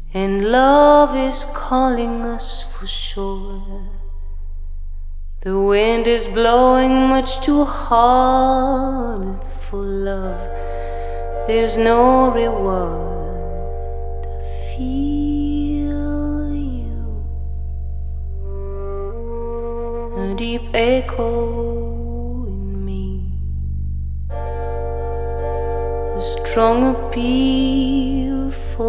and love is calling us for sure. The wind is blowing much too hard for love. There's no reward. I feel you, a deep echo in me, a strong appeal for